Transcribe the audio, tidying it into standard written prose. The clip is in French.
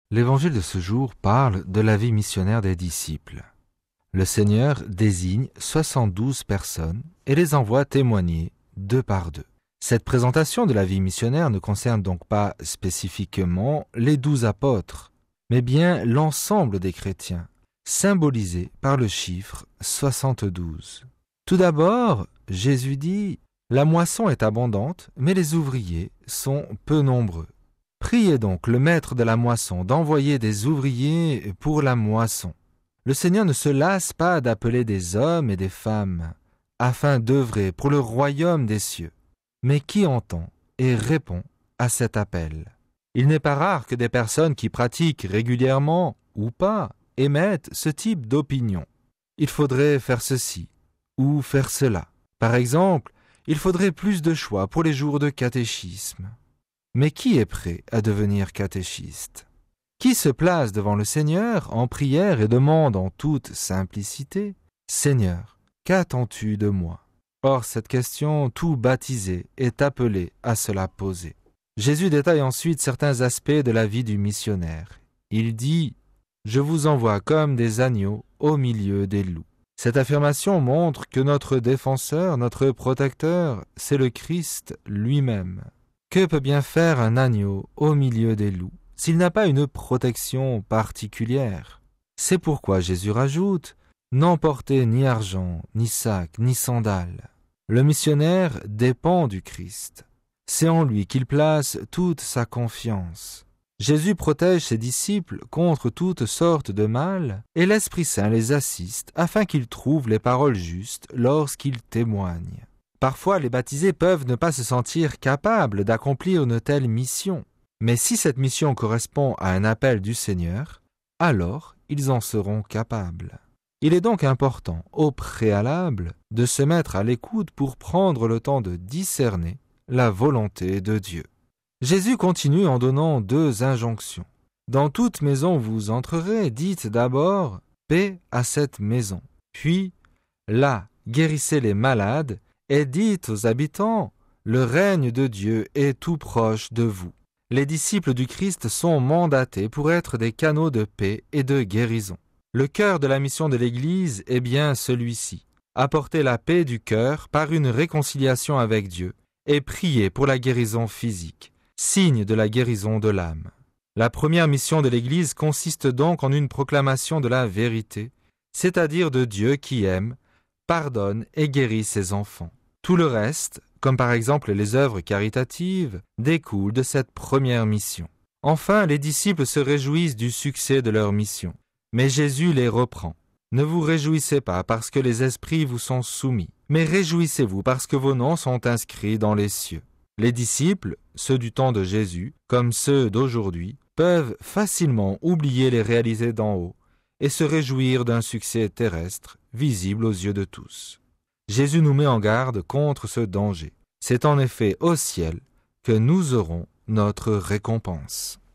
L'évangile de ce jour parle de la vie missionnaire des disciples. Le Seigneur désigne 72 personnes et les envoie témoigner deux par deux. Cette présentation de la vie missionnaire ne concerne donc pas spécifiquement les 12 apôtres, mais bien l'ensemble des chrétiens, symbolisé par le chiffre 72. Tout d'abord, Jésus dit « La moisson est abondante, mais les ouvriers sont peu nombreux. Priez donc le maître de la moisson d'envoyer des ouvriers pour la moisson. » Le Seigneur ne se lasse pas d'appeler des hommes et des femmes afin d'œuvrer pour le royaume des cieux. Mais qui entend et répond à cet appel? Il n'est pas rare que des personnes qui pratiquent régulièrement ou pas émettent ce type d'opinion. Il faudrait faire ceci ou faire cela. Par exemple, il faudrait plus de choix pour les jours de catéchisme. Mais qui est prêt à devenir catéchiste? Qui se place devant le Seigneur en prière et demande en toute simplicité « Seigneur, qu'attends-tu de moi ?» Or, cette question, tout baptisé, est appelée à se la poser. Jésus détaille ensuite certains aspects de la vie du missionnaire. Il dit « Je vous envoie comme des agneaux au milieu des loups ». Cette affirmation montre que notre défenseur, notre protecteur, c'est le Christ lui-même. Que peut bien faire un agneau au milieu des loups s'il n'a pas une protection particulière? C'est pourquoi Jésus rajoute « N'emportez ni argent, ni sac, ni sandales ». Le missionnaire dépend du Christ. C'est en lui qu'il place toute sa confiance. Jésus protège ses disciples contre toutes sortes de mal et l'Esprit Saint les assiste afin qu'ils trouvent les paroles justes lorsqu'ils témoignent. Parfois, les baptisés peuvent ne pas se sentir capables d'accomplir une telle mission. Mais si cette mission correspond à un appel du Seigneur, alors ils en seront capables. Il est donc important, au préalable, de se mettre à l'écoute pour prendre le temps de discerner la volonté de Dieu. Jésus continue en donnant deux injonctions. Dans toute maison où vous entrerez, dites d'abord « Paix à cette maison ». Puis, là, guérissez les malades et dites aux habitants « Le règne de Dieu est tout proche de vous ». Les disciples du Christ sont mandatés pour être des canaux de paix et de guérison. Le cœur de la mission de l'Église est bien celui-ci. Apporter la paix du cœur par une réconciliation avec Dieu et prier pour la guérison physique, signe de la guérison de l'âme. La première mission de l'Église consiste donc en une proclamation de la vérité, c'est-à-dire de Dieu qui aime, pardonne et guérit ses enfants. Tout le reste, comme par exemple les œuvres caritatives, découle de cette première mission. Enfin, les disciples se réjouissent du succès de leur mission. Mais Jésus les reprend. Ne vous réjouissez pas parce que les esprits vous sont soumis, mais réjouissez-vous parce que vos noms sont inscrits dans les cieux. Les disciples, ceux du temps de Jésus, comme ceux d'aujourd'hui, peuvent facilement oublier les réalités d'en haut et se réjouir d'un succès terrestre visible aux yeux de tous. Jésus nous met en garde contre ce danger. C'est en effet au ciel que nous aurons notre récompense.